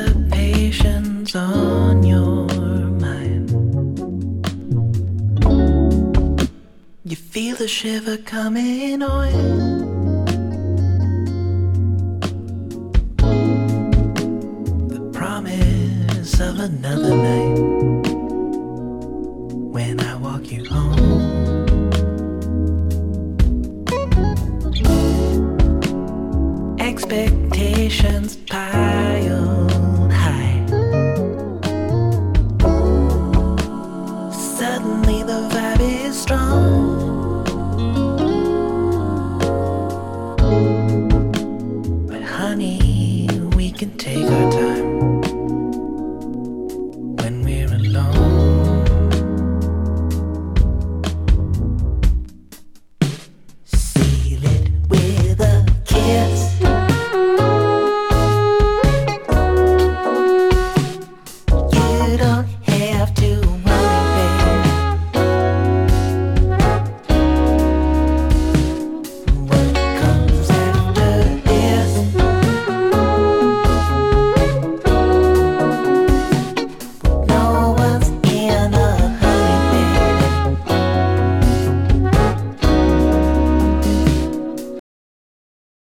anticipation's on your mind. You feel the shiver coming on. The promise of another night when I walk you home. Expectations piled high. Suddenly the vibe is strong. But honey, we can take our time.